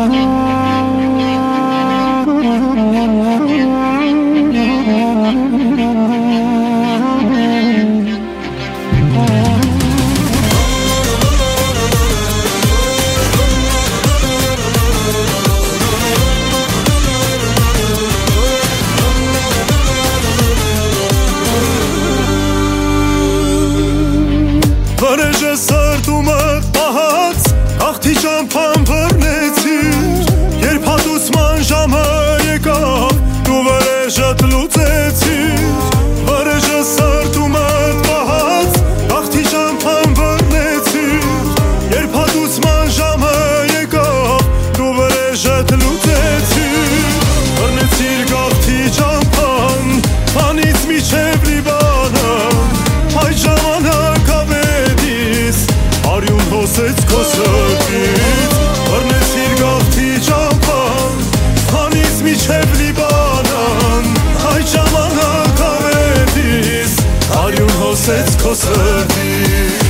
Վրեժը սրտումը պահած աղթի ճամփան բռնեցիր, երբ հատուցման ժամը եկավ դու վրեժդ լուծեցիր։ Վրեժը սրտումը պահած աղթի ճամփան բռնեցիր, երբ հատուցման ժամը եկավ դու վրեժդ լուծեցիր։ Բռնեցիր գաղթի ճամփան Հանից միջև Լիբանը, այդ ժամանակ արյուն հոսեց քո սրտից։ Բռնեցիր գաղթի ճամփան Հանից միջև Լիբանան, այդ ժամանակ ավետիս արյուն հոսեց քո սրտից։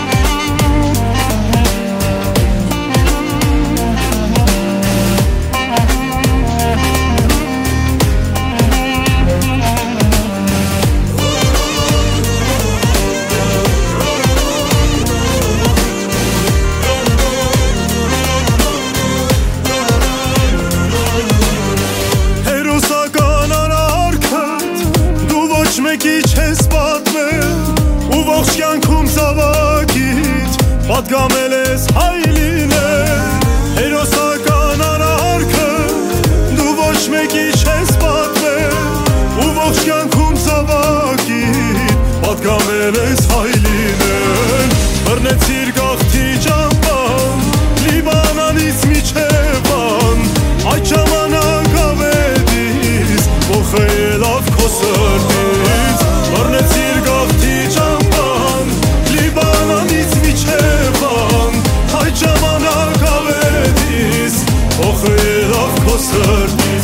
Մեկի չես պատմել ու ողջ կյանքում զավակիդ պատգամել ես հայ լինել։ Հերոսական արարքը դու ոչ մեկի չես պատմել ու ողջ կյանքում զավակիդ պատգամել ես հայ լինել։ Բռնեցիր գաղթի ճամփան Լիբանանից միջև ան, այդ ժամանակ ավետիս ոխելավ քո սրտից։ Բռնեցիր գաղթի ճամփան Լիբանանից միջև ան, այդ ժամանակ ավետիս ոխելավ քո սրտից։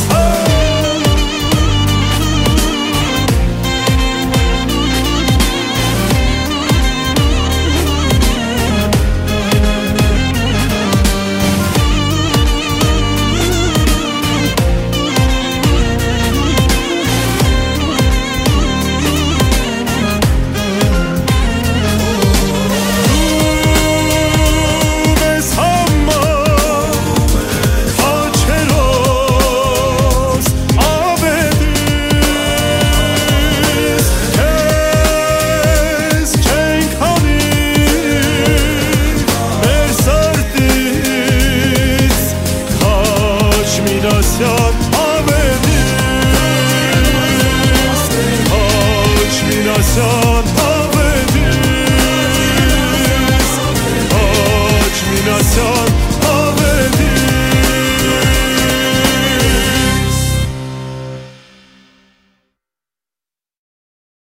Все